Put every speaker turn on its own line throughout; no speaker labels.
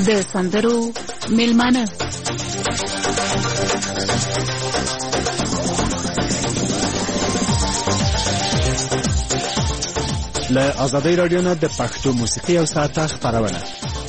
د سندرو میلمانه.
له آزادۍ رادیو نه د پښتو موسیقي او ساعته خپرونه.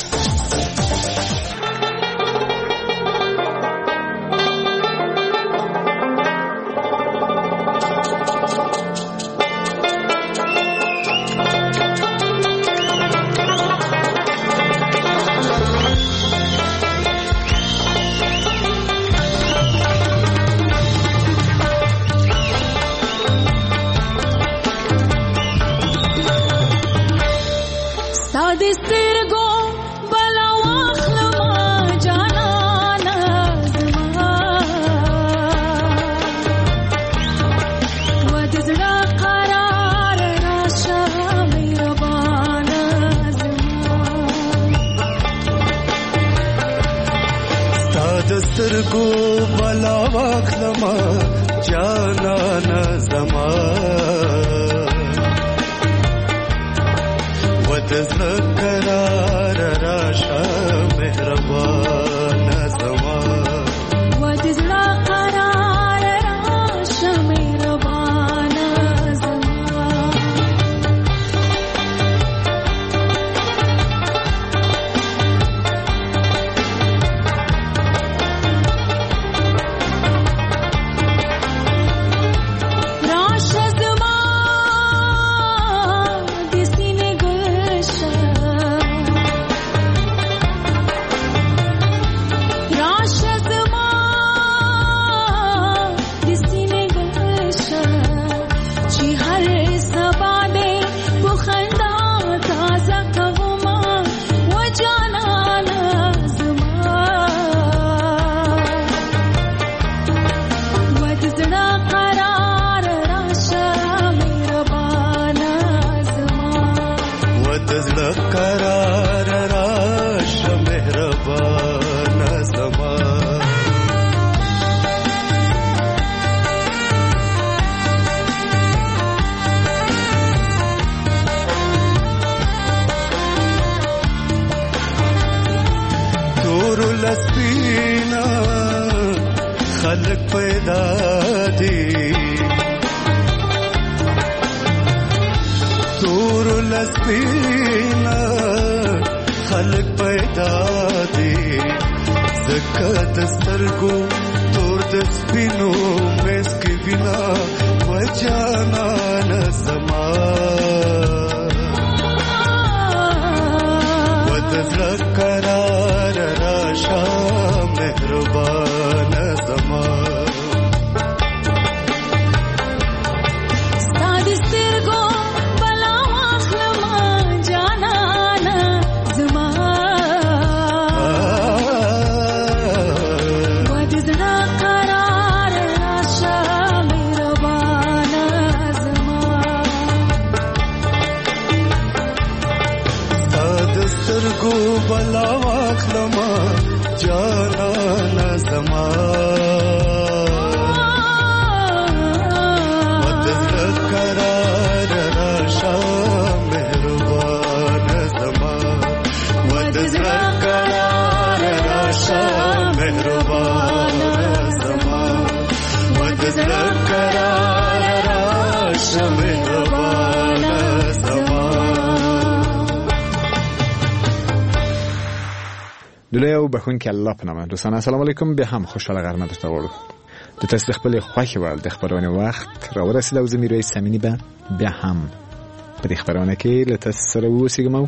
دلایو بخون که الله پنامه. دوستان السلام علیکم، به هم خوشحال غرمه درته غواړو. د تاسو خپل خوښي وړ د خبرونه وخت را ورسېد او زمي روي سمینی به بیا هم په دې خبرونه کې له تاسو سره وسیګم.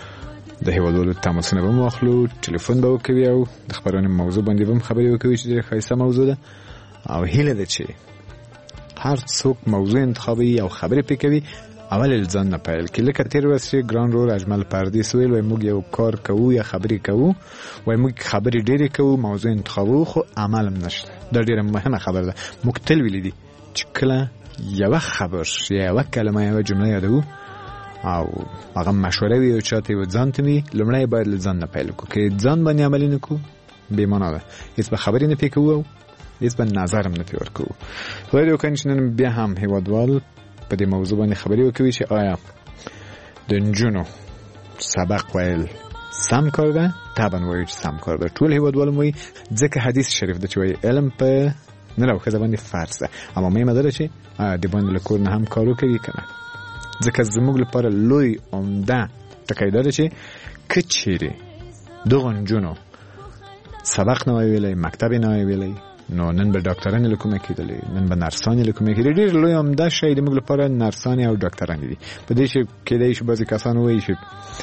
د هیوادولو تماسونه به مخلو، ټلیفون به وکوي او د خبرونه موضوع باندې به خبرې وکوي چې ډېره ښایسته موضوع ده او هیله ده چې هر څوک موضوع انتخابي او خبرې پې کوي اول ځان نه پیل کې. لکه تیر ورځ ګران رول اجمل پردیس ویل وای موږ یو کار کوو یا خبرې کوو، وای موږ خبرې ډېرې کوو موضوع انتخابو خو عمل هم نشته. دا ډېره مهمه خبره ده. موږ تل ویلي دي چې کله یوه خبر یا یوه کلمه یوه جمله یادوو او هغه مشوره وي او چاته یو ځان ته وي، لومړی باید له ځان نه پیل وکړو. که ځان باندې عملي نه کوو بې معنا ده، هېڅ به خبرې نه پې کوو او هېڅ به نظر هم نه پې ورکوو. خدای دې وکړي چې نن بیا هم هېوادوال په دې موضوع باندې خبرې وکوي چې آیا د نجونو سبق ویل سم کار ده طبعا وایي چې سم کار ده. ټول هیوادوال موي ځکه حدیث شریف ده چې وایي علم په نه راوخه باندې فرض ده، اما مې مدار چې د باندې له کور نه هم کارو کوي کنه. ځکه زموږ لپاره لوی عمده ټکی ده چې کچېری دغه نجونو سبق نه ویلې، مکتب نه ویلې، نو نن به ډاکټران لیکوم کېدلې، نن به نرسان لیکوم کېدلې. ډېر لوی عمده شی د موږ لپاره نرسان او ډاکټران دي. په دې چې کېدای شي بعضی کسان وایي چې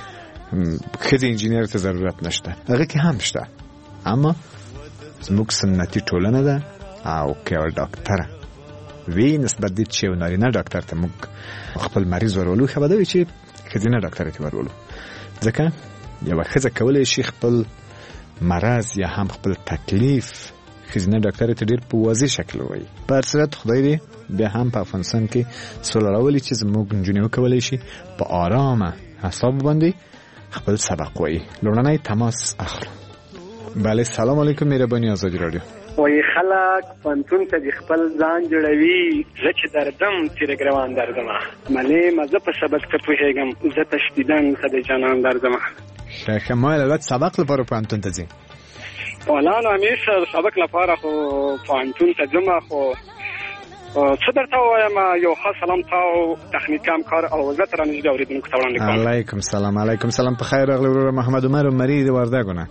خځې انجینر ته ضرورت نشته، هغه کې هم شته، اما زموږ سنتي ټولنه ده او که یو ډاکټره وی نسبت دې چې یو نارینه ډاکټر ته موږ خپل مریض ورولو، ښه به ده وي چې ښځینه ډاکټر ته ورولو. ځکه یوه ښځه کولی شي خپل مرض یا هم خپل تکلیف ښځینه ډاکټر ته ډېر په واضح شکل ووایي. په هر صورت خدای دې بیا هم په افغانستان کې سوله راولي چې زموږ نجونې وکولی شي په آرامه حساب باندې خپل سبق وایي. لومړنی تماس اخلو. بله، سلام علیکم، مهرباني آزادي رادیو.
وایي خلک پوهنتون ته د خپل ځان جوړوي، زه چې دردم تیرګروان دردمه، ملې مزه په سبق ته پوهېږم، زه تشدیدن ښه د جانان دردمه.
ښه ما البته سبق لپاره پوهنتون ته ځي؟
والا نو همیشه سبق لپاره خو پوهنتون ته ځم، خو څه درته ووایم، یو خاص سلام تا او تخنیکي همکار او زه تر نږدې اورېدونکو ته وړاندې کوم.
علیکم سلام. علیکم سلام. په خیر راغلی وروره محمد عمر مری د وردګو نه.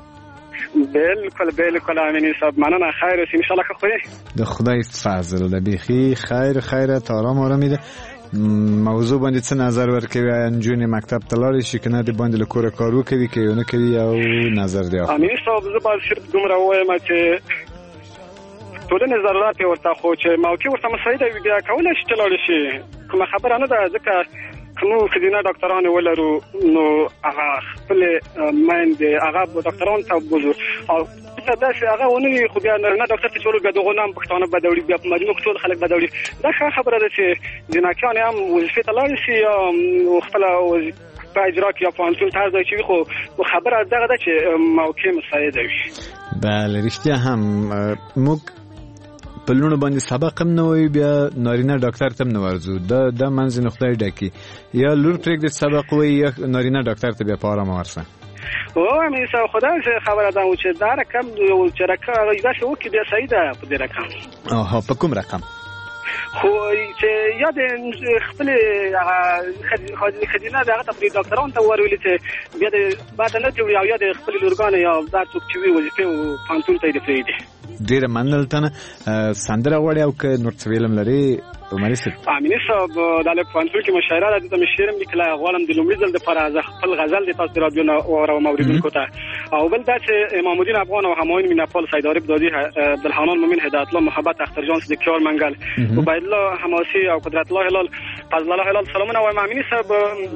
بالکل امینی صاحب، مننه. خیر اوسې ان شاء الله. که خو یې
د خدای فضل ده، بیخي خیرت آرام آرامی ده. موضوع باندې څه نظر ورکوي؟ نجونې مکتب ته لاړې شي که نه، د باندې له کوره کار وکوي که یې نه کوي، او نظر دی؟
امینی صاحب زه باید صرف دومره ووایم چې ټولنې ضرورت یې ورته، خو چې موقع ورته مساعده وي بیا کولی شي چې لاړې شي، کومه خبره نه ده. ځکه که موږ ښځینه ډاکټران ولرو نو هغه خپلې میندې هغه ډاکټرانو ته بوځو، او داسې هغه ونه وي، خو بیا نارینه ډاکټر ته چې ولو بیا دغو نه هم پښتانه بد اوړي، بیا په مجموع کې ټول خلک بد اوړي. دا ښه خبره ده چې جناکیانې هم وظیفې ته لاړې شي یا خپله وظیفه اجرا کړي یا پوهنتون ته هر ځای چې وي، خو خبره دغه ده چې موقع مساعده وي.
بله رښتیا هم موږ په لوڼو باندې سبق هم نه وایو، بیا نارینه ډاکټر ته هم نه ورځو. دا منځ نه خدای ډکي، یا لور پرېږدي سبق وایي یا نارینه ډاکټر ته بیا په آرامه ورسه.
امین صاحب خدا خبره ده چې دا رقم یو چې رقم داسې وکړي بیا صحیح ده. په دې رقم
په کوم رقم؟
خو چې یا د خپلې ښځینه د هغه ته پرې ډاکټرانو ته ورویلي چې بیا د بعد نه جوړي، او یا د خپلې لورګانې یا دا څوک چې وي وظیفې پوهنتون ته یې پرېږدي.
ډېره مننه تنه. سندره غواړي او که نور څه ویلم لري عمري صاحب؟
امیني صاحب دا له پوهنتون کې مشاعره ده، دلته مې شعر هم لیکلی، غواړم د لومړي ځل دپاره زه خپل غزل د تاسو د راډیو نه واورم اورېدونکو ته. او بل دا چې امام الدین افغان او همایون میناپال، سید عارف دادی، عبدالحنان مومن، هدایت الله محبت، اخترجان صدیقیار منگل، عبید الله حماسی او قدرت الله هلال، فضل الله هلال سلامونه وایم. امیني صاحب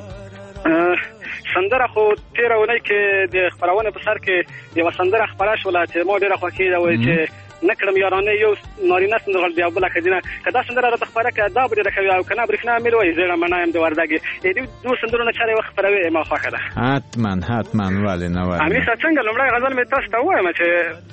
سندره خو تېره اونۍ کې د خپرونې په سر کې یوه سندره خپره شوله چې ما ډېره خوښېده، وایي چې نه کړم یارانه یو نارینه سندرغاړی دی او بله ښځینه، که دا سندره راته خپره کړه دا به ډېره ښه وي، او که نه برېښنا امیر وایي زیړه مڼه یم د وردګې. دې دوو سندرو نه چاره یوه خپروي ما خوښه ده. حتما ولې نه ولې. امیر صاحب څنګه لومړی غزل مې تاسو ته ووایم چې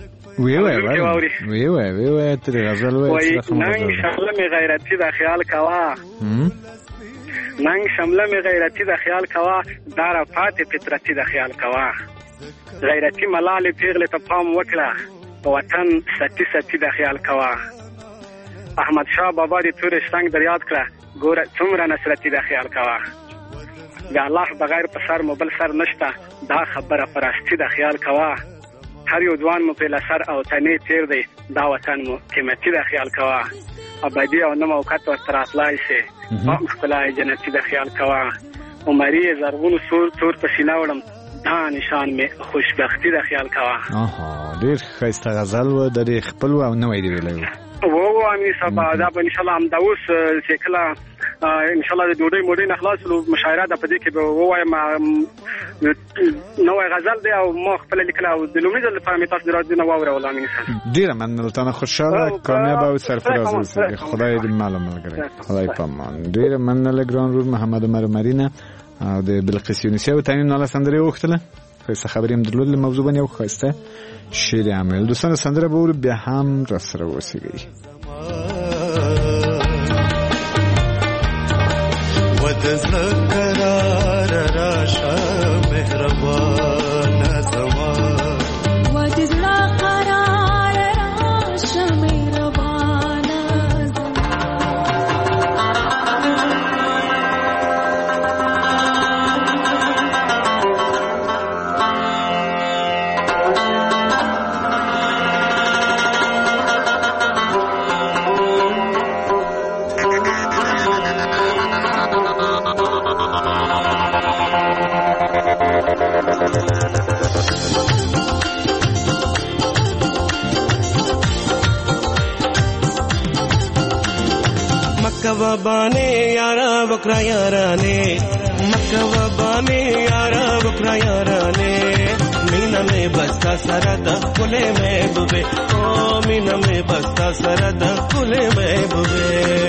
وی ترې غزل
وایي ننګ شمله مې غیرتي ده خیال کوه، ننګ شمله مې غیرتي ده خیال کوه، دا رفات فطرتي ده خیال کوه، غیرتي ملالې پیغلې ته پام وکړه، وطن ستی د خیال کوه، احمد شاه بابا د تورې شرنګ در یاد کړه، ګوره څومره نصرتي د خیال کوه، د الله بغیر په سر مو بل سر نشته، دا خبره په راستي د خیال کوه، هر یو ځوان مو پرې له سر او تنې تېر دی، دا وطن مو قیمتي د خیال کوه، ابدي او نه موقت ورته راتلای شي، پاک ښکلا جنتي د خیال کوه، عمري یې زرغونو تور په سینه وړم، دا نشان مې خوشبختي د خیال کوه.
ډېر ښایسته غزل و، د دې خپل و او نوی دې ویلی و.
امین صاحب دا به انشاءالله همدا اوس چې کله انشاءالله د ډوډۍ موډۍ نه خلاص لو مشاعره ده، په دې کې به ووایم نوی غزل دی او ما خپله لیکله او د لومړي ځل لپاره مې تاسو د راډیو نه واورول. امین صاحب
ډېره مننه تانه، خوشحاله کامیابه او سرفراز اوسئ. خدای دې مال ملګری، خدای په امان. ډېره مننه له ګران ورور محمد عمر مرینه او د بلقیس یونسي او تنین ناله سندرې وغوښتله. ښایسته خبرې هم درلود له موضوع باندې، او ښایسته شعر هم ویل. دوستانو سندره به ورو بیا هم راسره اوسېږئ.
و د زړه قرار راشه مهربان मक्कावाबाने यारा बकरा याराने मक्कावाबाने यारा बकरा याराने मीना में बस्ता सरद कुले में बुबे ओ मीना में बस्ता सरद कुले में बुबे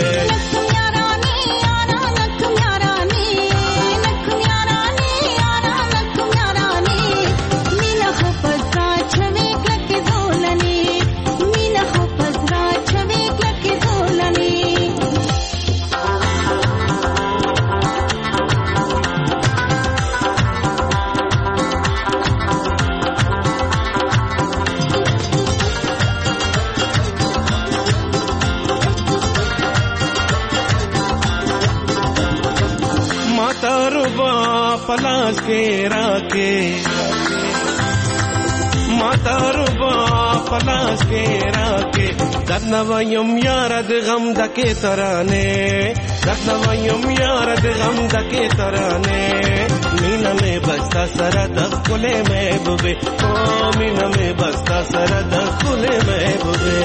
पलाश के राके माता रुबा पलाश के राके दर्नवयम यारद गम दके तराने दर्नवयम यारद गम दके तराने मीना में बस्ता सरद कुले में बुबे ओ मीना में बस्ता सरद कुले में बुबे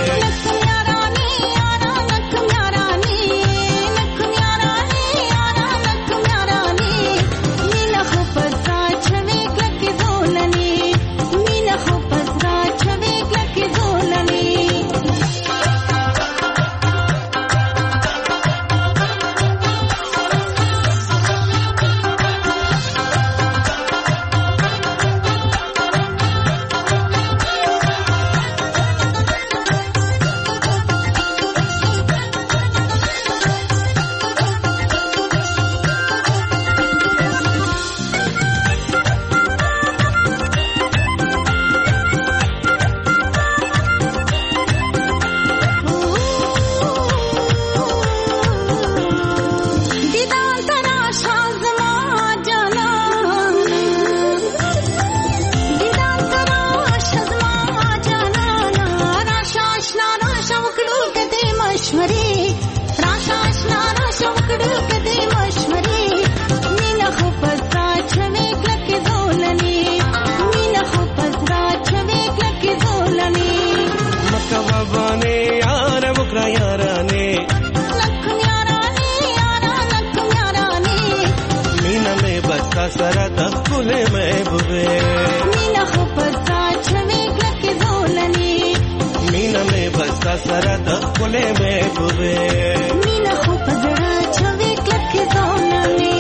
सरद कुले में बुबे मीना हो बस्ता छवे के दोलनी मीना में बस्ता सरद कुले में बुबे मीना हो बस्ता छवे के दोलनी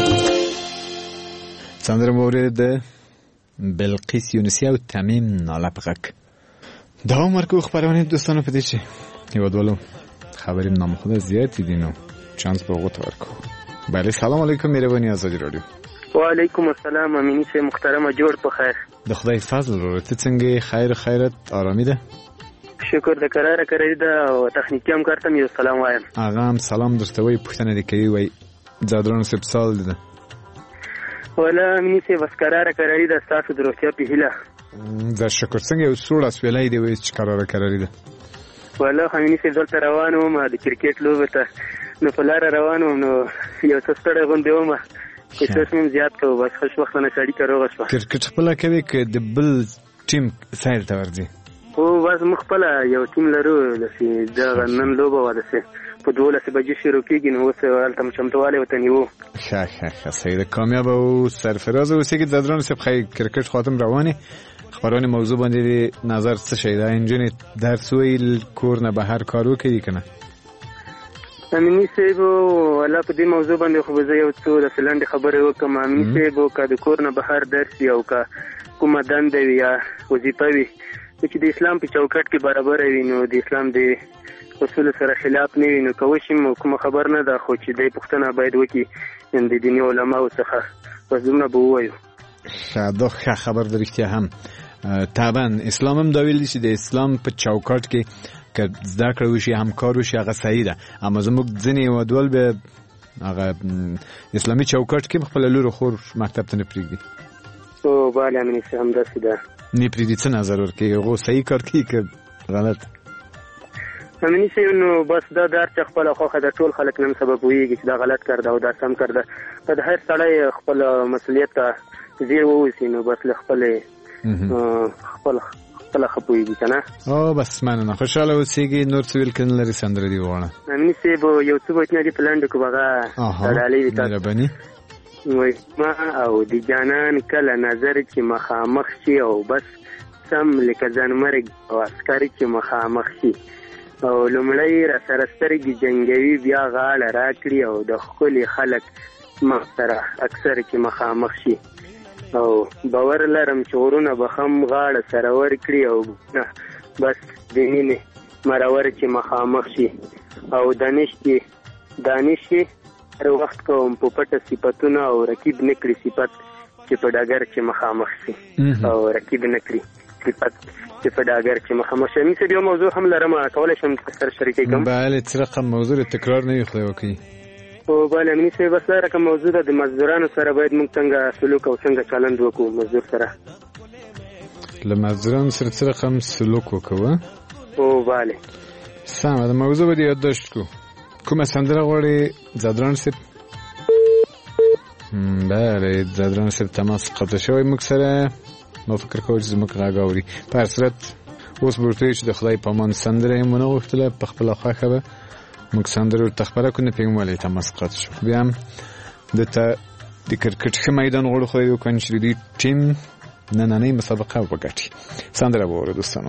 سندره مورد بلقیس یونسی و تمیم نالپقک دوام مرکو خبرانی دوستانو پدیچه یوادوالو خبریم نام خود زیاد دیدینو چانس با اوقات ورکو بله سلام علیکم میروانی آزادی رادیو
و علیکم السلام امینی سے محترم جوړ په خیر
د خدای فضل رو ته څنګه خیرت آرامی ده
شکر د قراره کړی ده او تخنیکی هم کارتم یو سلام وایم
هغه هم سلام درته وای پښتنه دې کوي وای زادران سب سال ده
ولا امینی سے بس قراره کړی ده تاسو دروتیا په هله
دا شکر څنګه یو څوړ اسویلای دی وای چې قراره کړی ده
ولا امینی سے دلته روانو ما د کرکټ لوبه ته نو په لار روانو نو یو څه ستړی غونډه ومه کیسه مم زیات کو بس خوش وخت نه سړی کاروغ شو
کرکټ خپل کوي ک د بل ټیم سایل ته ورځي
او بس مخبل یو ټیم لرو لسی دا نن لوبه واده سه په 12 بجې شروع کیږي نو اوس ولته چمتواله وته نیو
ښه سید کامیاب او سرفراز اوسې کې زدران سب خی کرکټ خاتم روانه خبرونه موضوع باندې نظر څه شي دا انجن درس ویل کور نه بهر کارو کوي کنه امینی
سیبو ولا په دې موضوع باندې خو زه یو څو د سلند خبره وکم امینی سیبو کا د کور نه بهر درس یو کا کومه دنده یا وظیفه وي چې د اسلام په چوکاټ کې برابر وي نو د اسلام د اصول سره خلاف نه وي نو کوشش کوم خبر نه ده خو چې د پښتنه باید وکي د دیني علماو څخه وزونه به وایو
شاده خبر درښتیا هم طبعا اسلام هم دا ویل چې د اسلام په چوکاټ کې که زده کړو وشي همکار وشي هغه صحیح ده اما زموږ ځینې ودول به هغه اسلامي چوکاټ کې خپل لور خور مکتب ته نه پرېږدي
او بالا منی هم داسې ده
نه پریدي څه نظر ورکوي هغه صحیح کار کوي که غلط؟
امیني صاحب نو بس دا در چې خپله خوښه د ټول خلک نن سبا پوهېږي چې دا غلط کار ده او دا سم کار ده د هر سړی خپل مسؤلیت ته ځیر ووسي نو بس له خپله ښه پوهېږي که نه.
او بس مننه خوشحاله اوسېږي. نور څه ویل که نه لري سندره دې وغواړه؟
امیني صاحب یو څه بیتونه دي په لنډو کې به هغه ډالۍ وي تاسو
مهرباني.
وایي ما او د جانان کله نظر چې مخامخ شي او بس سم لکه ځانمرګ او عسکر چې مخامخ شي او لومړی را سره سترګې جنګوي بیا غاړه راکړي او د ښکلي خلک مخ سره اکثر چې مخامخ شي او باور لرم چې غرونه به هم غاړه سره ورکړي او بس د مینې مرور چې مخامخ شي او دانش هر وخت کوم په پټه صفتونه او رکیب نکړي صفت چې په ډاګر چې مخامخ شي او رکیب نکړي صفت چې په ډاګر چې مخامخ شي. امین صاحب یو موضوع هم لرم کولی شم سره شریکې کړم؟
بله څه رقم موضوع تکرار نه وي خدای وکړي.
او بله امین صاحب بس دا رقم موضوع ده د مزدورانو سره باید موږ څنګه سلوک او څنګه چلند وکړو مزدور سره.
له مزدورانو سره څه رقم سلوک وکړو؟ او
بله
سمه ده موضوع به دې یادداشت کړو. کومه سندره غواړې زادران صاحب؟ بله زادران صاحب تماس قطع شوی موږ سره. ما فکر کوم چې زموږ غږ اوري. په هر صورت اوس به ورته چې د خدای په امان سندره یې ونه غوښتله په خپله خوښه به موږ سندره ورته خپره کړو نه پوهېږم ولې تماس قطع شو. بیا هم دته د کرکټ ښه میدان غواړو خدای وکړي چې د دې ټیم نننۍ مسابقه وګټي. سندره به واورو دوستانو.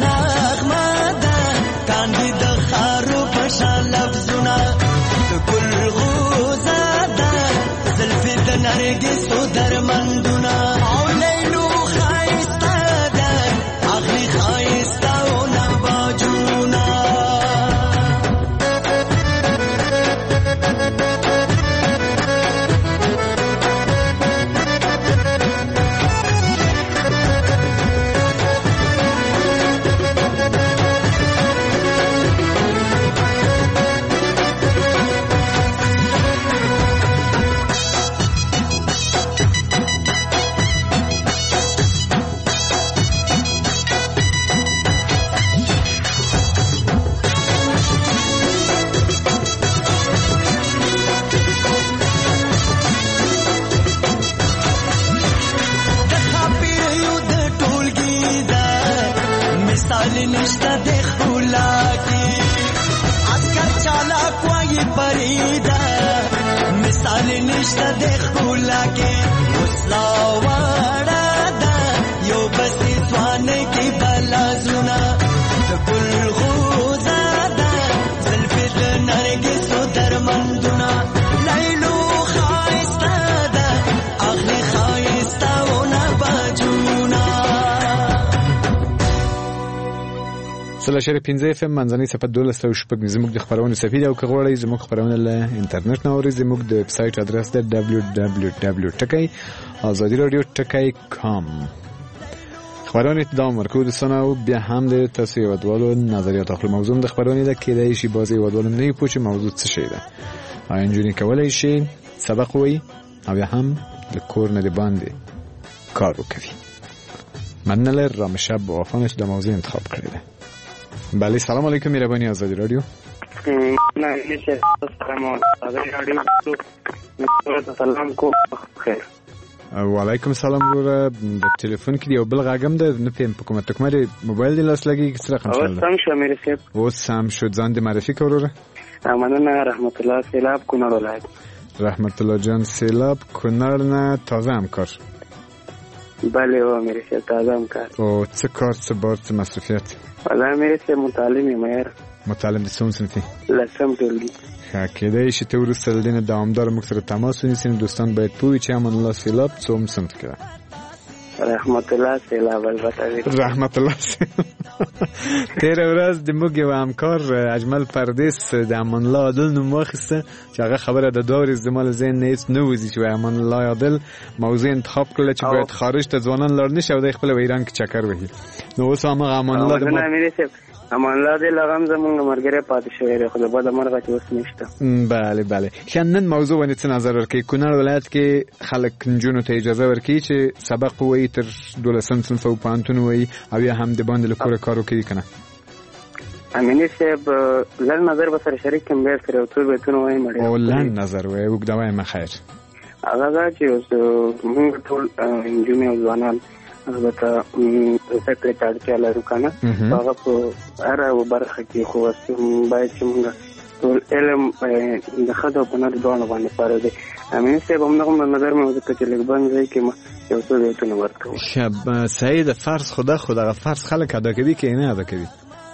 کاندي د خارو په شان لفظونه ګل نرګسو درمندونه او لیلو خایسته ده اخلي خایسته او نباجونه نشته د خلا کې عسكر چالاک وایي پریدا مثال نشته د خلا کې وسلا وړه دا یو بسې ځوان کې بلا زونه د ګل غوزاده زلفې د نرګسو درمندونه لیلو خایسته ده اخلي خایسته او نباجونه
سلاشر 15 FM منځنۍ صفحه 12 شپږ زموږ د خبرونې صفحه او کغوړی زموږ خبرونه له انټرنیټ نه اوري زموږ د ویب سټ ادرس د www.azadiradio.com خبرونه ادامه ورکو د سناو بیا هم د تاسو یو ډول نظریات خپل موضوع د خبرونه د کېدای شي بازي یو ډول نه پوښي موضوع څه شي ده انجونی کولای شي سبق وي او هم د کور نه د باندې کار وکړي مننه رامشب وافانش د موضوع انتخاب کړی ده بله سلام علیکم مهربانی آزادی رادیو
نه نشه سلام آزادی رادیو سلام کو خیر
و علیکم سلام ورو د ټلیفون کې یو بل غاګم ده نه پم په کومه تکمه دی موبایل دی لاس لګي څه رقم شول
سم شو مې رسید
او سم شو ځان د معرفي کوره
مننه رحمت الله سیلاب کونړ ولایت
رحمت الله جان سیلاب کونړ نه تازه همکار
بله و مې رسید تازه همکار
او څه کار څه بار څه مصرفیت
والله مې رسید متعلم یم یار
متعلم د څوم صنفي
لسم ټولګي
کېدای شي ته وروسته د دې دوامدار موږ سره تماس ونیسئ دوستان باید پوه چې امان الله سیلاب څوم صنف کړه
رحمت الله سیلاب البته
رحمت الله تیر ورځ د موږ یو همکار اجمل پردیس د امان الله عادل نوم واخیسته چې هغه خبره د دور زمال ذهن نه هیڅ نه وځي چې امان الله عادل موضوع انتخاب کړل چې باید خارج ته ځوانان لاړ نشي او د خپل ایران کې چکر وهي نو اوس هم امان الله
امان الله دې لغم زمونږ مرګره پاتې شوی دی خو د بده مرغه چې اوس نشته
بله بله نن موضوع باندې څه نظر ورکړي کونړ ولایت کې خلک نجونو ته اجازه ورکړي چې سبق ووایي تر 12 صنف او پوهنتون ووایي او یا هم د باندې له کوره کار وکړي که نه
امیني صاحب لږ نظر به سره شریک کړم بیا سره یو څو بیتونه وایم
او لنډ نظر وایي اوږده وایم خیر
هغه دا چې اوس موږ ټول نجونې او ځوانان البته زده ته اړتیا لرو که نه هغه په هره برخه کې خو باید چې موږ ټول علم د ښځو په نر دواړو باندې فرض دی امین صاحب همدغومره نظر مې وکړ چې لږ بند ځای کې یو څو بیتونه ورکوو
صحیح د فرض خو دغه فرض خلک ادا کوي که نه ادا کوي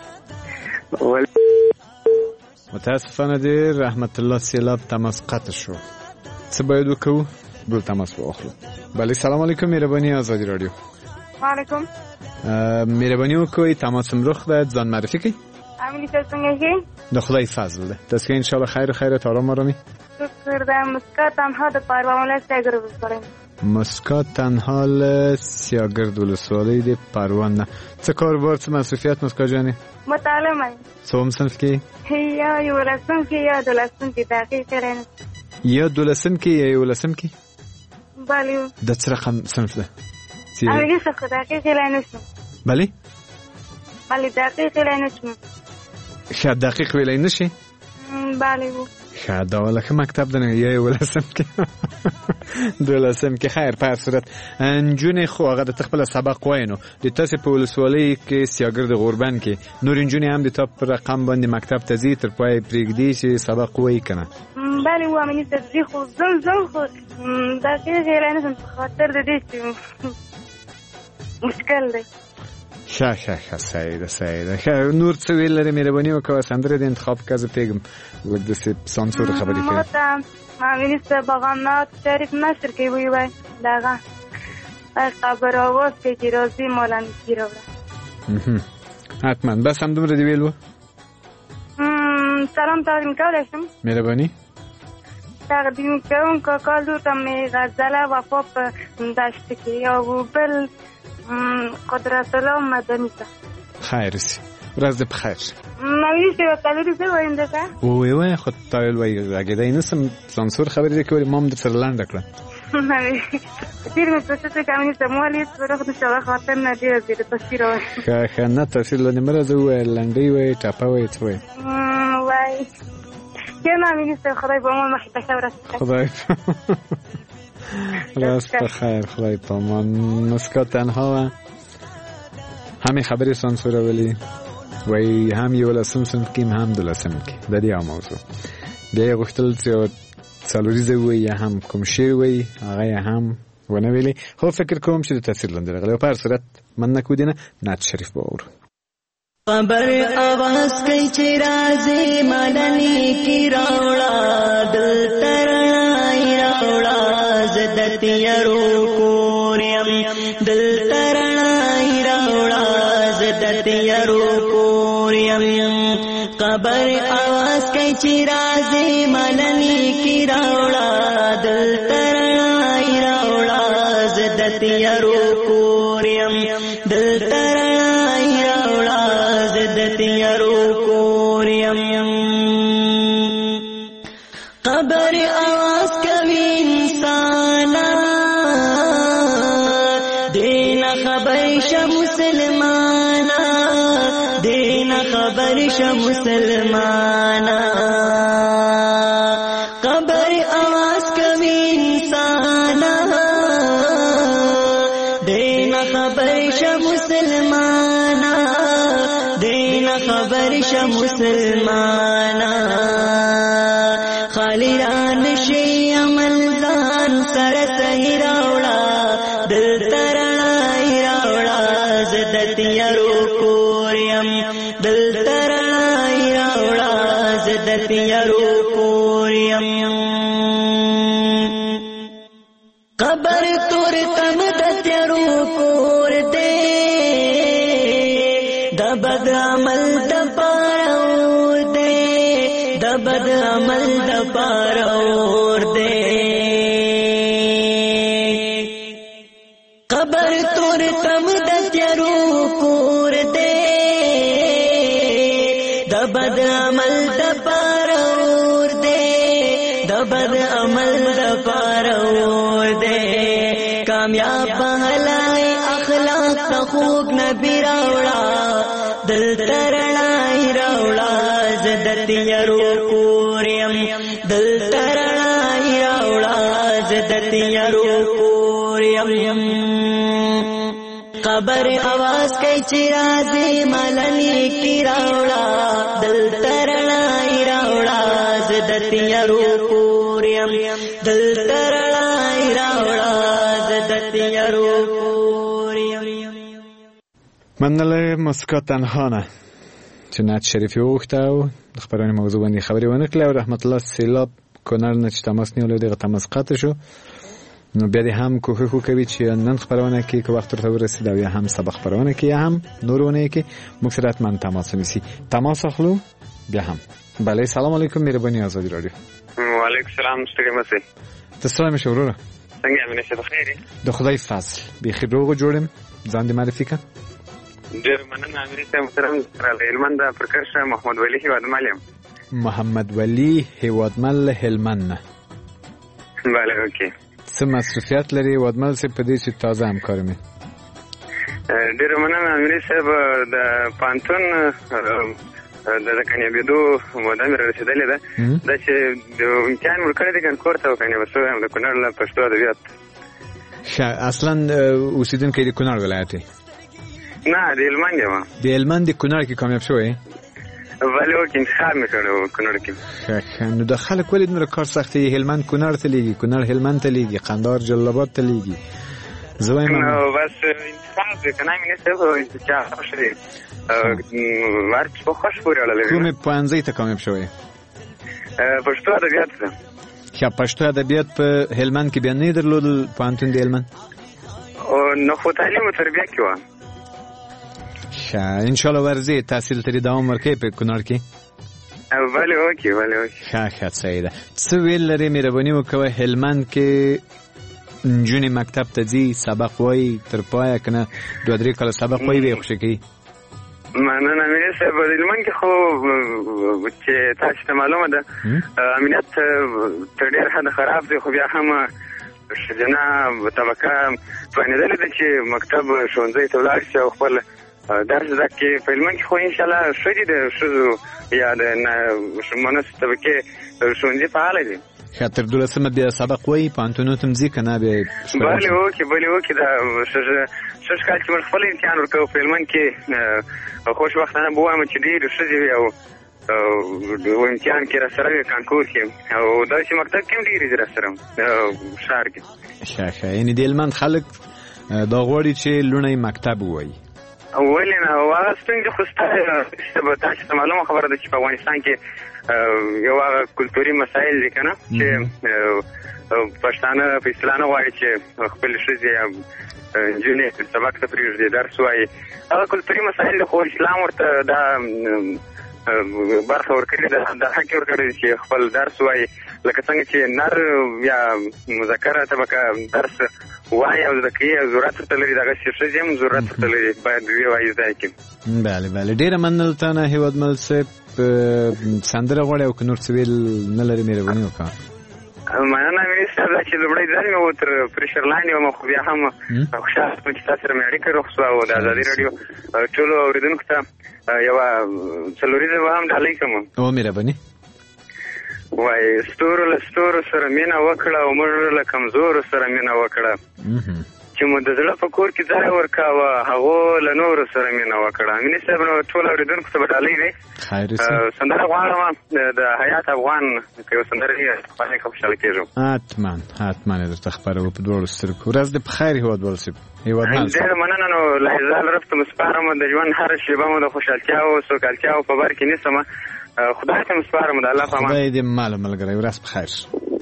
متاسفانه دی رحمت الله سیلاب تماس قطع شو څه باید وکړو بل تماس واخلو بله سلام علیکم مهربانی آزادی رادیو
وعلیکم
مهربانی وکړئ تماس امروخ باید ځان معرفي کړئ
امین څنګه یې
د خدای فضل ده تاسو ان شاء الله خیرت آرام آرامی
شکر ده مسکا تنها د پروان ولایت سیاګرد ولسوالۍ
مسکا تنها له سیاګرد ولسوالۍ د پروان نه څه کاروبار څه مصرفیت مسکا جانې
متعلم یم
څوم صنف کې
یا یولسم کې یا دولسم کې تحقیق کړی
یا دولسم کې یا یولسم کې
بله
د څه رقم صنف ده
اولی صفحه تحقیق کړی نشم
بله
بله تحقیق کړی نشم
ښه دقیق ویلی نشي
بله
ښه دا ولکه مکتب ده نه یا یولسم کې دولسم کې خیر په هر صورت نجونې خو هغه د خپل سبق وایي نو د تاسې په ولسوالۍ کې سیاګرد غوربند کې نور نجونې هم د تا په رقم باندې مکتب ته ځي تر پای پرېږدي چې سبق وایي که نه
بله وامني تدریخ خو زم خو دقیق ویلی نشم په خاطر د دې چې مشکل دی
ښه سعید نور څه ویل لري مهرباني وکړه سندره د انتخاب کزه پیغام لږ د سانسور خبرې کوي
ما ویني باغامنات شریف نشر کې وی داغه خبر اواز کې راځي مولانا کیروړه
حتما بس هم دومره دی ویلو
سلام تقدیم کولی شم
مهربانی
تقدیم کوم که کالو تم غزل وفا په دشت کې او بل قدرت الله مدنی ته
خیر سی ورځ دې بخیر
نوې څه وکړې څه وینده کا
وای خو تایل وای اگه دای نسم سانسور خبرې کوي مام در سره لاند کړه
نوې تیر مې څه څه کامني سموالي څه خو څه خاطر نه دی دې تفسیر وای
نه تفسیر لنه مرزه وای لنډي وای ټاپه وای څه وای
وای کله مې څه خدای په مون مخ ته ورسته خدای
راست بخیر خدای پامان مسکات تنها همه خبری سانسور ولی وی هم یو لسم کیم هم دلسم کی د دې موضوع بیا غوښتل چې څلوریزه وی هم کوم شی وی هغه هم ونه ویلي خو فکر کوم چې د تاثیر لاندې غلې په هر صورت من نکودینه نعت شریف باور
خبر आवाज کوي چې راځي مدني کی راوړه دل ترنای راوړه زدت یرو کوریم دل ترنای راوړه زدت یرو کوریم خبر आवाज کوي چې راځي مدني کی راوړه دل ترنای راوړه زدت یرو کوریم دل ترنای تیارو کوریم قبر آواز کوي انسانا دین خبر ش مسلمانا دین خبر ش مسلمانا قبر آواز کوي انسانا دین خبر ش مسلمانا خبر ش مسلمانا خالی ران شی عمل ځان سره صحیح راوړه دل ترنای راوړه زدت یرو کوریم دل ترنای راوړه زدت یرو کوریم قبر تور تم د یرو کور دے بد عمل د پاره دے د بد عمل د پاره دے قبر تور تم د تیرو کور دے د بد عمل د پاره دے د بد عمل د پاره دے کامیاب بهلای اخلاق ته خوب نبی راوړه دل ترنای راوړه زدت یرو کوریم دل ترنای راوړه زدت یرو کوریم قبر आवाज کوي چې راځي ملنی کی راوړه دل ترنای راوړه زدت یرو کوریم دل ترنای راوړه زدت یرو کوریم
منله مسکات تنها نه چې نعت شریفی وغوښته او د خبرونې موضوع باندې خبرې ونه کړې او رحمت الله سیلاب کونړ نه چې تماس نیولی دغه تماس قطع شو نو بیا دې هم کوښښ وکوي چې نن خبرونه کې که وخت ورته ورسېد او یا هم سبا خبرونه کې یا هم نورونه کې موږ سره حتما تماس ونیسي تماس اخلو بیا هم بله سلام علیکم مهرباني ازادي راډیو
وعلیکم السلام ستړي مسئ
ته سلام شه وروره
څنګه امنه شه بخیر
د خدای فضل بیخي روغ جوړم ځان دې معرفي کړه
ډېر مننه امیر صاحب محترم هلمند پرکرشه محمد ولی هیوادمل یم
محمد ولی هیوادمل هلمند
بله اوکې
څه مصروفیت لري هیوادمل صاحب په دې چې تازه همکار مې
ډېر مننه امیر صاحب د پانتون د کامیابېدو موده مې رارسېدلې ده دا چې د امتحان مې ورکړی دی کانکور ته کامیابه شوی یم د کونړ له پښتو ادبیات
اصلا اوسېدونکی د کونړ ولایت
نه د هلمند یم
د هلمند د کونړ کې کامیاب شوی
بله اوکې انتخاب مې کړی و کونړ کې
نو د خلک ولې دومره کار سخت دی هلمند کونړ ته لیږي کونړ هلمند ته لیږي قندهار جلال آباد ته لیږي زه وایم
بس
څنګه کنه مې څه چې خوشري ورڅ په خوش پورې اړه
کومه پوهنځي ته کوم شوی
پښتو ادبیات ته
یا پښتو ادبیات په هلمند کې بیا نه درلود پوهنتون د هلمند
او نو خو تعلیم او تربیه کې و
ان شاء الله ورزي تحصیل ترې دوام ورکړي په کونړ کې
بله اوکې
ښه سعیده څه ویل لري مهرباني وکړه هلمند کې نجونې مکتب ته ځي سبق وایي تر پایه که نه 2-3 کاله سبق وایي ویې خوشې کوي
مننه امینه صاحب هلمند کې خو چې تاسو ته معلومه ده امنیت تر ډېر حده خراب دی خو بیا هم ښځینه طبقه توانېدلې ده چې مکتب ښوونځي ته ولاړ شي او خپل درس زده کړي په هلمند کې خو انشاءالله ښځې د ښځو یا د مناسب طبقې ښوونځي فعاله دي
ښه تر 12مه بیا سبق وایي پوهنتونونو ته م ځي که نه بیا
بلې وکړي دا شش کال چې موږ خپل امتحان ورکوو په هلمند کې خوشبختانه به ووایم چې ډېرې ښځې وي او امتحان کې راسره وي کانکور کې او داسې مکتب کې هم ډېرې دي راسره ښار کې
ښه یعنې د هلمند خلک دا غواړي چې لوڼه مکتب ووایي
ولې نه هغه ستونزې خو شته تاسو ته معلومه خبره ده چې په افغانستان کې یو هغه کلتوري مسایل دي که نه چې پښتانه په اصطلاح نه غواړي چې خپلې ښځې یا نجونې سبق ته پرېږدي درس وایي هغه کلتوري مسایل دي خو اسلام ورته دا برخه ورکړې ده دا حق یې ورکړی چې خپل درس وایي لکه څنګه چې نر یا مذکره طبقه درس وایي او زده کوي او ضرورت ورته لري دغسې ښځې هم ضرورت ورته لري باید ووایي زده کړي
بله ډېره مننه تا نه هیوادمل صاحب سندره غواړي او که نور څه ویل نه لري مهرباني وکړه
مننه امیني صاحب دا چې لومړی ځل مې و تر پرېشر لاندې وم خو بیا هم خوشحاله شوم چې تاسو سره مې اړیکه روغ شوه او د ازادي راډیو ټولو اورېدونکو ته یوه څلوریزه به هم ډالۍ کوم
او مهرباني
وایي ستورو له ستورو سره مینه وکړه او موږ له کمزورو سره مینه وکړه چې مو د زړه په کور کې ځای ورکاوه هغو له نورو سره مینه وکړه امیني صاحب نو ټول اورېدونکو ته به ډالۍ وي سندره غواړم د حیات افغان که یو سندره وي خپله ښه خوشحاله کېږم
حتما یې درته خپروه په دواړو سترګو ورځ دې په خیر هیوادوال صاحب
ډېره مننه نو له هزار رب ته مسپارم د ژوند هره شېبه مو د خوشحالتیاو سوکالتیاو په بر کې نیسم خدای ته مسپارم د الله په امان
خدای دې ماله ملګری ورځ په خیر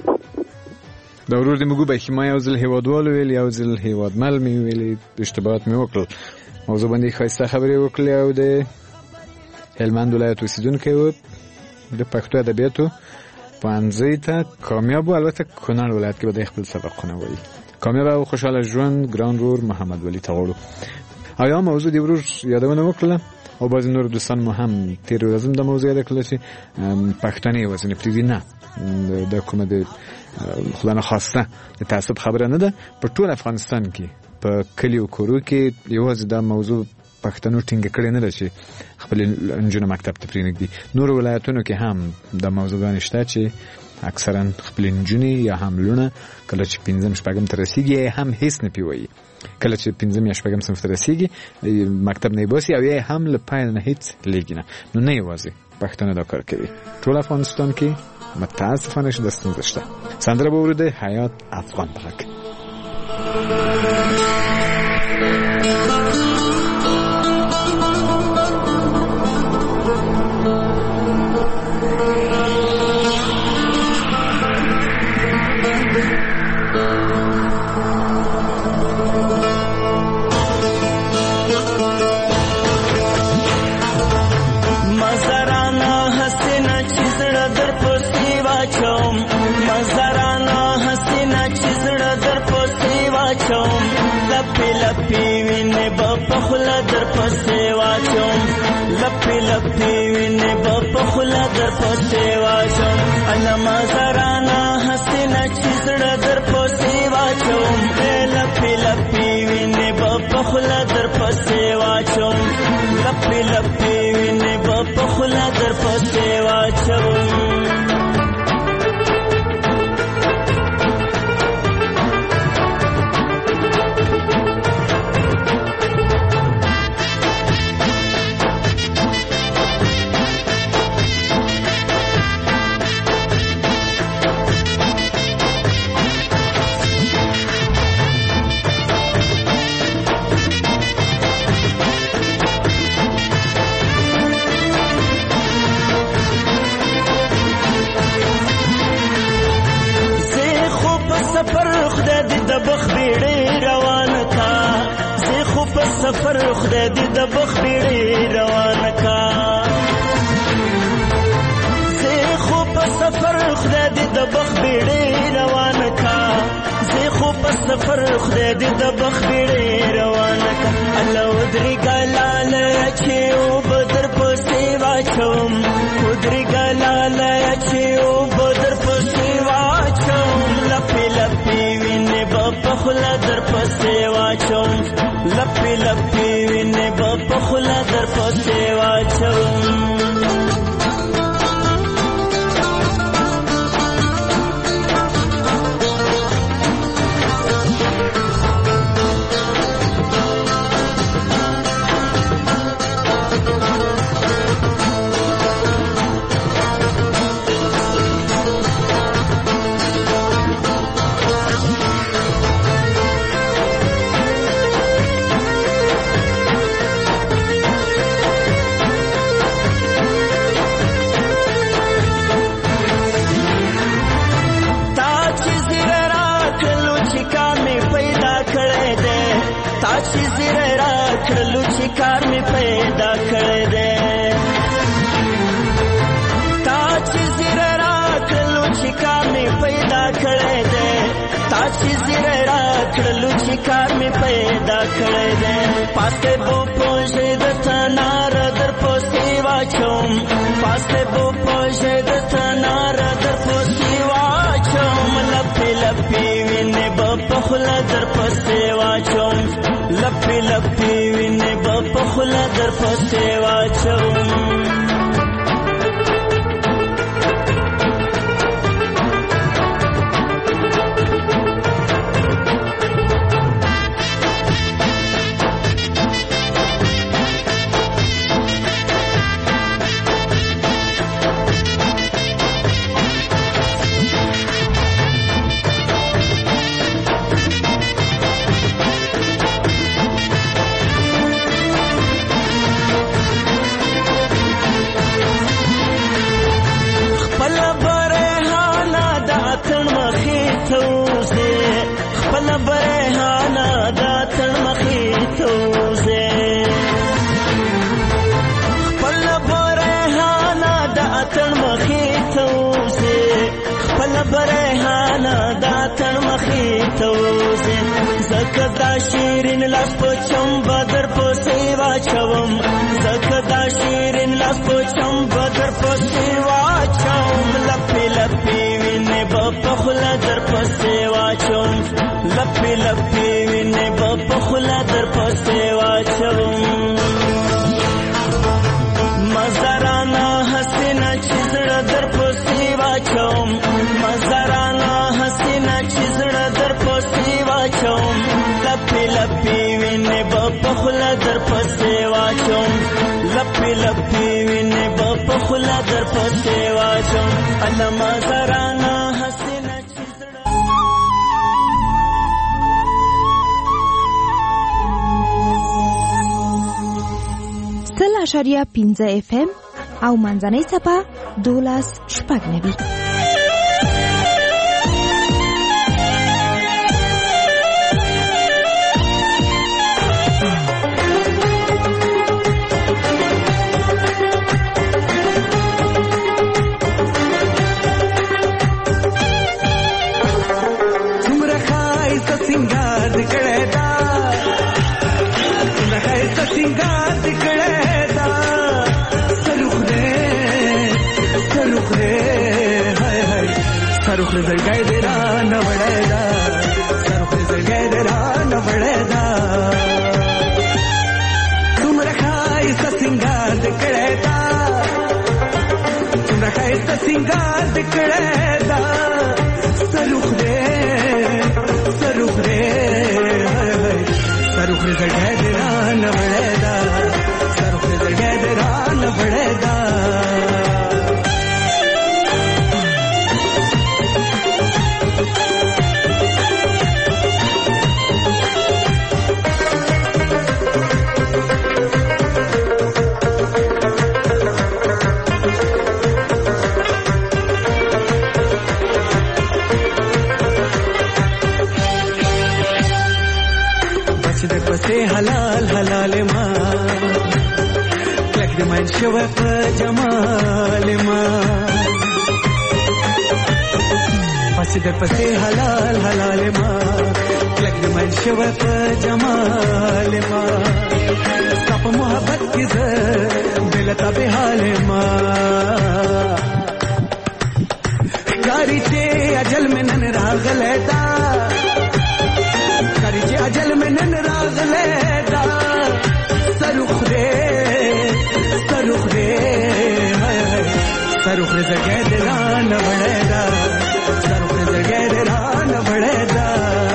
د ورور دې موږ به ما یو ځل هیوادوال ویل یو ځل هیوادمل مې ویلي اشتباهات مې وکړل موضوع باندې ښایسته خبرې وکړلې او د هلمند ولایت اوسېدونکی و د پښتو ادبیاتو پوهنځي ته کامیاب و البته کونړ ولایت کې به د خپل سبقونه وایي کامیاب او خوشحاله ژوند ګران ورور محمد ولی ته غواړو او یا موضوع د ورور یادونه وکړله او بعضې نور دوستان مو هم تېرې ورځ هم د موضوع یاده کړله چې پښتانه یوازې نه پرېږدي نه د کومه د خدای نخواسته د تعصب خبره نه ده په ټول افغانستان کې په کلیو کورو کې یوازې دا موضوع پښتنو ټینګه کړې نه ده چې خپل نجونې مکتب ته پرېنږدي نورو ولایتونو کې هم دا موضوعګانې شته چې اکثرا خپل نجونې یا هم لوڼه کله چې 5-6 ته رسېږي یا هم هېڅ نه پې وایي کله چې 5 یا 6 صنف ته رسېږي مکتب نه یې باسي او یا هم له پیل نه هېڅ لیږي نه نو نه یوازې پښتانه دا کار کوي ټول افغانستان کې متاسفانه چې د ستونزه شته سندره به اورېدئ حیات افغان په غږ
لپی وینه په خلا در پسې واچوم لپی وینه په خلا در پسې واچوم انا مزرانا حسینه چې زړه در پسې واچوم لپی وینه په خلا در پسې واچوم لپی وینه په خلا در پسې واچوم سفر خدای دې د بخ بیړې روان کا زه خو په سفر خدای دې د بخ بیړې روان کا زه خو په سفر خدای دې د بخ بیړې روان کا زه خو په سفر خدای دې د بخ بیړې روان کا الله ودري ګلال چې او بدر په سیوا چوم ودري ګلال چې او بدر په سیوا چوم لپی لپی وینې په خلا در په سیوا چوم لپی لپی وینې په خلا در په سیوا چوم کار می پیدا کړی دی تا چې زیره راکړلو چې کار می پیدا کړی دی تا چې زیره راکړلو چې کار می پیدا کړی دی پاسته بو پوجې د تنار در پوسې واچوم پاسته بو پوجې د تنار در پوسې واچوم لپی لپی وینې په خلا در پوسې واچوم لپی لپی وینې په خلا در پوسې واچوم زکدا شیرین لاس پوچم بدر پوسې واچوم زکدا شیرین لاس پوچم بدر پوسې واچوم لپی لپی وینې په خلا در پوسې واچوم لپی لپی وینې په خلا در پوسې واچوم مزارانا حسینا چې زړه در پوسې واچوم مزارانا حسینا چې زړه در پوسې واچوم لپی لپی وینې په خلا در پوسې واچوم لپی لپی وینې په خلا در پوسې واچوم الله مزارانا حسینا چې زړه
0.5 FM او منځنۍ صفه 12.9.
سرخ زړګی دې را نه وړی دا سرخ زړګی دې را نه وړی دا څومره ښایسته سینګار دې کړی دا څومره ښایسته سینګار دې کړی دا سرخ دې سرخ زړګی دې را نه وړی دا سرخ زړګی دې را نه وړی دا پسې حلال حلال ما کلک د من شوه په جمال ما پسې د پسې حلال حلال ما کلک د من شوه په جمال ما ستا په محبت کې زه بلتا به حال ما ښکاري چې اجل مې نن راغلی دا ښکاري چې اجل مې نن راغلی دا سروخ دی سروخ دی سروخ دی زړګی دې رانه وړی دا سروخ دی زړګی دې رانه وړی دا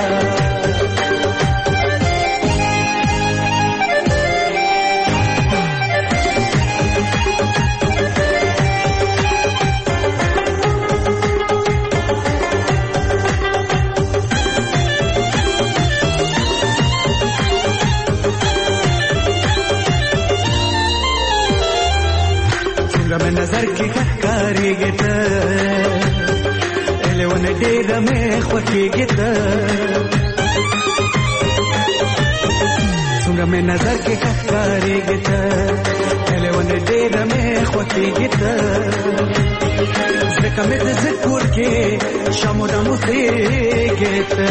نظر کې ښکارېږي ته لیونه ډېره مې خوښېږي ته څومره مې نظر کې ښکارېږي ته لیونه ډېره مې خوښېږي ته ځکه مې د زه کور کې شام و دم اوسېږي ته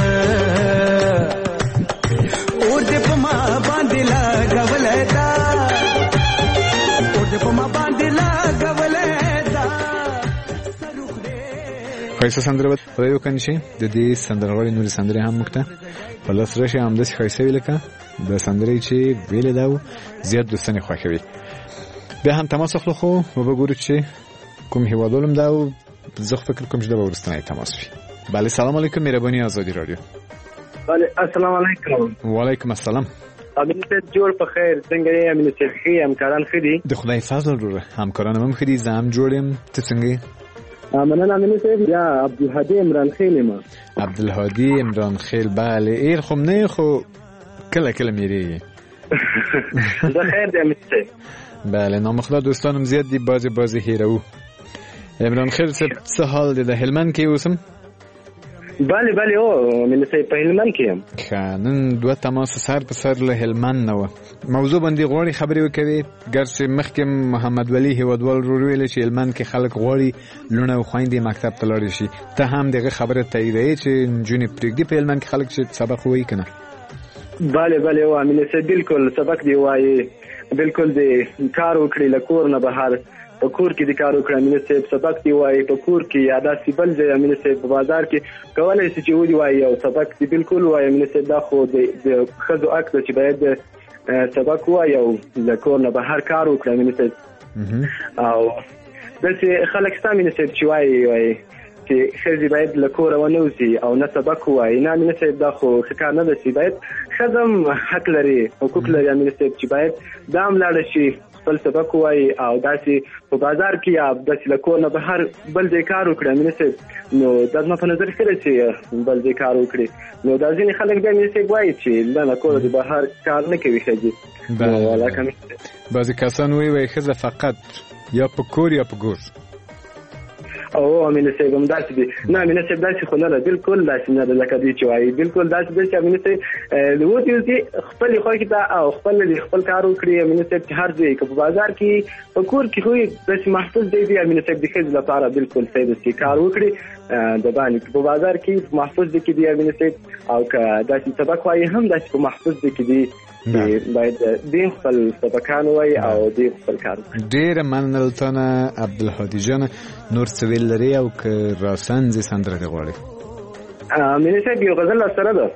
اور دې په ما باندې لګولی دا اور دې په ما باندې
ښایسته سندره به خدای وکړي چې د دې سندرغاړې نورې سندرې هم موږ ته په لاس راشي همداسې ښایسته وي لکه د سندرې چې ویلې ده او زیات دوستان یې خوښوي. بیا هم تماس اخلو خو وبګورو چې کوم هېوادوال هم ده او زه خو فکر کوم چې دا به وروستنی تماس وي. بله سلام علیکم مهرباني ازادي رادیو.
بله السلام علیکم.
وعلیکم السلام.
امین صاحب جوړ په خیر څنګه یې؟ امین صاحب ښه همکاران ښه دي؟
د خدای فضل وروره همکاران هم ښه دي زه هم جوړ یم ته څنګه یې؟
مننه امین صاحب یا عبدالهادي عمران خیل یم.
عبدالهادي عمران خیل بله ایر خو نه خو کله کله میریږي.
زه خیر دی امین صاحب.
بله نامخدا دوستانم زیاد دي بازی هیرو. عمران خیل څه حال دی د هلمند کې اوسم؟
بله بله او امین صاحب په هلمند کې یم.
ښه نن دوه تماس سر په سر له هلمند نه وه موضوع باندې غواړي خبرې وکوي ګرچې مخکې محمد ولی هیوادوال ویلې چې هلمند کې خلک غواړي لوڼه او خویندې مکتب ته لاړې شي ته هم دغه خبره تاییدوي چې نجونې پرېږدي په هلمند کې خلک چې سبق ووایي که نه؟
بله بله او امین صاحب بالکل سبق دی وایي بالکل دی کار وکړي له کور نه بهر په کور کې د کار وکړه امین صاحب سبق دی وایي په کور کې یا داسې بل ځای امین صاحب په بازار کې کولی شي چې ودی وایي او سبق دی بالکل وایي امین صاحب دا خو د ښځو حق ده چې باید سبق وایي او له کور نه بهر کار وکړه امین صاحب او داسې خلک شته امین صاحب چې وایي چې ښځې باید له کوره ونه وځي او نه سبق ووایي نه امین صاحب دا خو ښه کار نه ده چې باید ښځه هم حق لري حقوق لري امین صاحب چې باید دا هم لاړه شي خپل سبق وایي او داسې په بازار کې یا داسې له کور نه بهر بل ځای کار وکړي امین صاحب نو دا زما په نظر ښه ده چې بل ځای کار وکړي نو دا ځینې خلک بیا امین صاحب وایي چې نه له کوره د بهر کار نه کوي ښځې
بعضې کسان وایي ښځه فقط یا په کور یا په ګور
او امین صاحب هم داسې دي نه امین صاحب داسې خو نه ده بالکل داسې نه ده لکه دوی چې وایي بالکل داسې ده چې امین صاحب ودې خپلې خوښې ته او خپل کار وکړي امین صاحب چې هر ځای که په بازار کې په کور کې خو داسې محفوظ ځای دی امین صاحب د ښځې لپاره بالکل صحیح ده چې کار وکړي د باندې په بازار کې محفوظ ځای کې دی امین صاحب او که داسې سبق وایي هم داسې په محفوظ ځای کې دی باید دین خپل سبقان وایي او دین خپل کار وکړي.
ډېره مننه له تا نه عبدالهادي جانه نور څه ویل لري او که راسنځې سندره دې غواړې؟
امین صاحب یو غزل راسره ده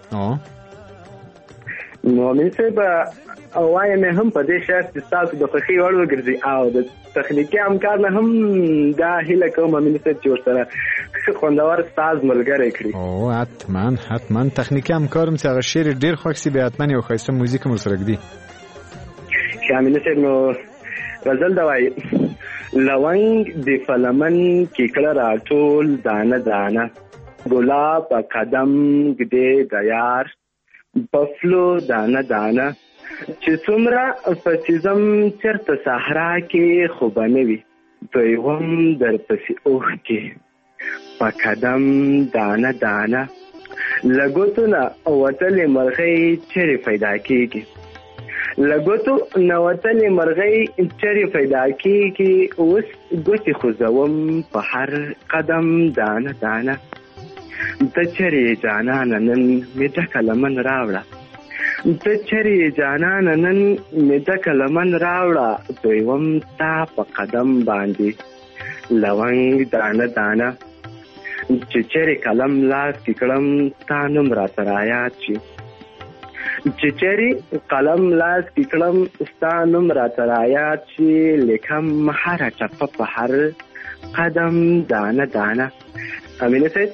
نو امین صاحب وایم هم په دې شرط چې ستاسو د خوښۍ وړ وګرځي او د تخنیکي همکار نه هم دا هیله کوم امین صاحب چې ورسره ښه خوندور ساز ملګری کړي.
او حتما تخنیکي همکارم چې هغه شعر ډېر خوښ سي بیا حتما یو ښایسته موزیک هم ورسره ږدي.
ښه امین صاحب نو غزل ده وایي لونګ د فلمن کې کړه راټول دانه دانه ګلاب په قدم ږدې د یار بفلو دانه دانه چې څومره پسیزم چرته صحرا کې خو به نه وي دویم در پسې اوښ کې په قدم دانه دانه لګوتو نه وتلې مرغۍ چیرې پیدا کېږي؟ لګوتو نه وتلې مرغۍ چیرې پیدا کېږي؟ اوس ګوتې خوځوم په هر قدم دانه دانه، ته چیرې جانانه نن مې ډکه لمن راوړه، ته چیرې جانانه نن مې ډکه لمن راوړه، دویم تا په قدم باندې لونګ دانه دانه، چې چیرې قلم لاس کې کړم تا نوم راته رایاد شي، چې چیرې قلم لاس کې کړم ستا نوم راته رایاد شي، لیکم هره ټپه په هر قدم دانه دانه. امینه صاحب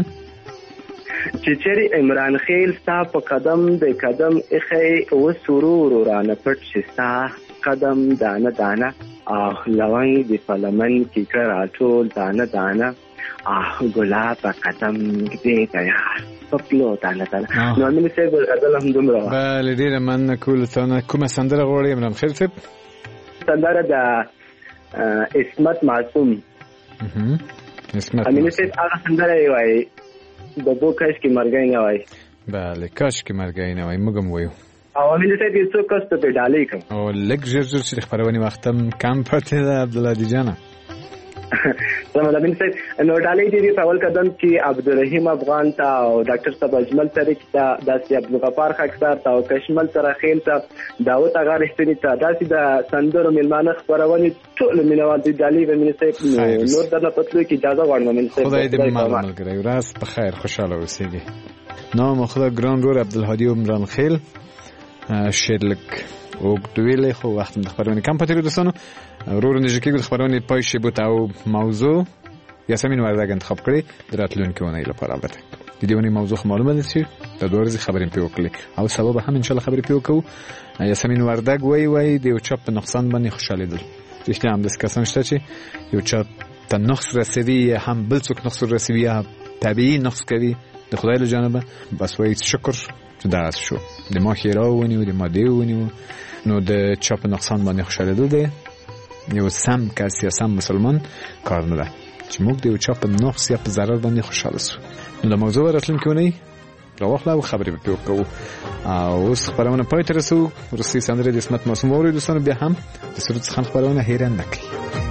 چې چیرې عمران خیل ستا په قدم د قدم ایښی اوس ورو ورو رانه پټ شي ستا قدم دانه دانه، لونګ د په لمن کې که راټول دانه دانه، ګلاب په قدم ږدې ته یار په پلو دانه دانه. نو امین صاحب غزل هم دومره وه.
بله ډېره مننه کولتانه. کومه سندره غواړې عمران خیل صاحب؟
سندره د عصمت معصوم. امین صاحب هغه سندره یې وایي بابو کاش کې مرګی نه وای.
بله کاش کې مرګی نه وای، موږ هم وایو.
او امین صاحب یې څو کس ته پې ډالۍ کړم
او لږ ژر ژر چې د خپرونې وخت هم کم پاتې ده عبدالهادي جانه.
سلام امین صاحب. نو ډالۍ دې په اول قدم کې عبدالرحیم افغان ته او ډاکټر صاحب اجمل طریق ته، داسې عبدالغفار خاکسار ته او کشمل ترخیل ته، داود اغا رښتیني ته، داسې د سندرو میلمانه خپرونې ټول مینوال دي ډالۍ به امین صاحب. نور درنه په تلو کې اجازه غواړم امین صاحب.
خدای دې ملګری ورځ په خیر خوشحاله اوسېږي. نام خدا ګران رور عبدالهادي عمران خیل شعر لږ اوږد ویلی خو وخت د خپرونې کم پاتې دوستانو. ورو نږدې کېږو د خپرونې پای شیبو ته او موضوع یاسمین وردګ انتخاب کړې د راتلونکې اونۍ لپاره. البته د دې اونۍ موضوع خو معلومه ده چې د دوه ورځې خبرې پرې وکړلې او سبا به هم انشاءالله خبرې پرې وکړو. یاسمین وردګ وایي د یو چا په نقصان باندې خوشحالېدل. رښتیا همداسې کسان شته چې یو چا ته نقص رسوي یا هم بل څوک نقص رسوي یا طبیعي نقص کوي د خدای له جانبه، بس وایي شکر چې دغسې شو، د ما ښېرا ونیو، د ما دې ونیو. نو د چا په نقصان باندې خوشحالېدل دی یو سم کس یا سم مسلمان کار نه ده چې موږ د یو چا په نقص یا په ضرر باندې خوشحاله سو. نو د موضوع راتلونکې اونۍ راواخله او خبرې به پرې وکړو. او اوس خپرونه پای ته رسوو. وروستۍ سندرې د عصمت معصوم واورئ دوستانو، بیا هم د سرود څخه خپرونه هیره نه کړئ.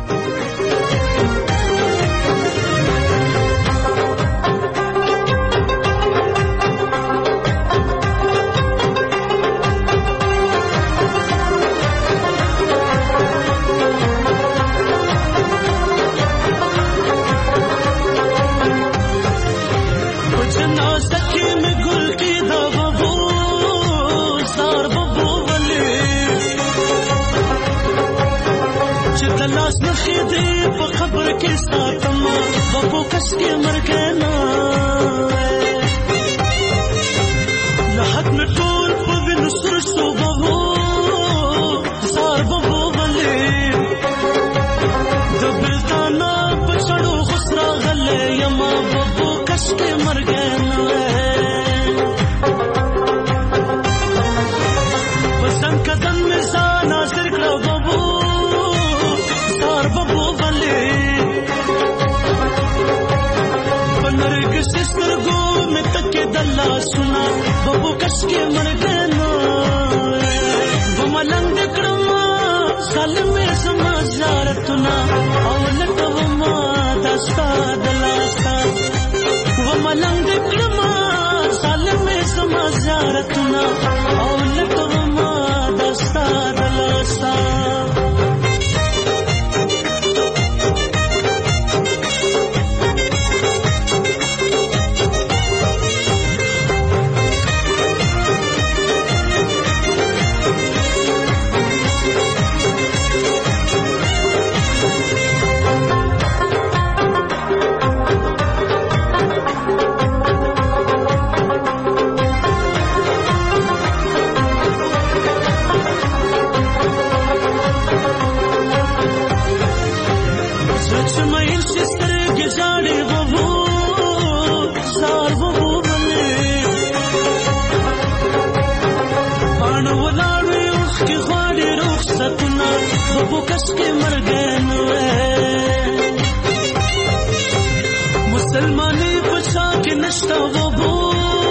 सुना बबू कस के मर गना वो मलंग क्रमा साल में समाजारतुना औलत वो मा दस्ता दलासा वो मलंग क्रमा साल में समाजारतुना औलत वो मा दस्ता दलासा मुसलमानी बचा के नशा वो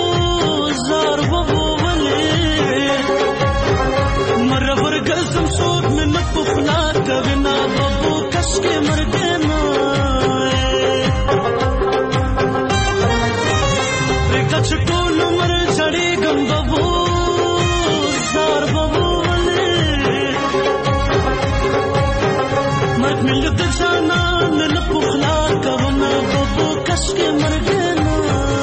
छटोल मर छड़ी गम बबू सार बबू मर मिल जाना मिल पुखला कवना बबू कश के मर गना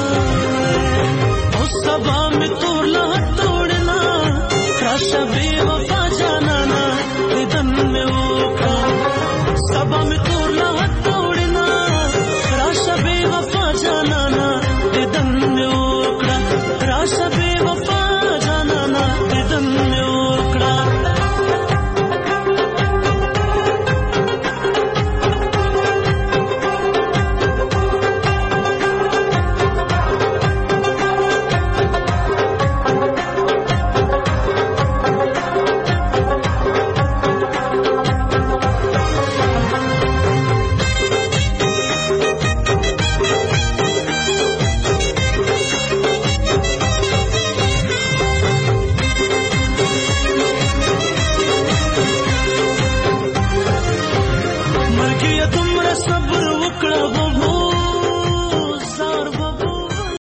उस सबा में तोड़ना तोड़ना राशा बेवफा जाना ना दन में ओका सबा में तोड़ना तोड़ना राशा बेवफा जाना ना दन में ओका राशा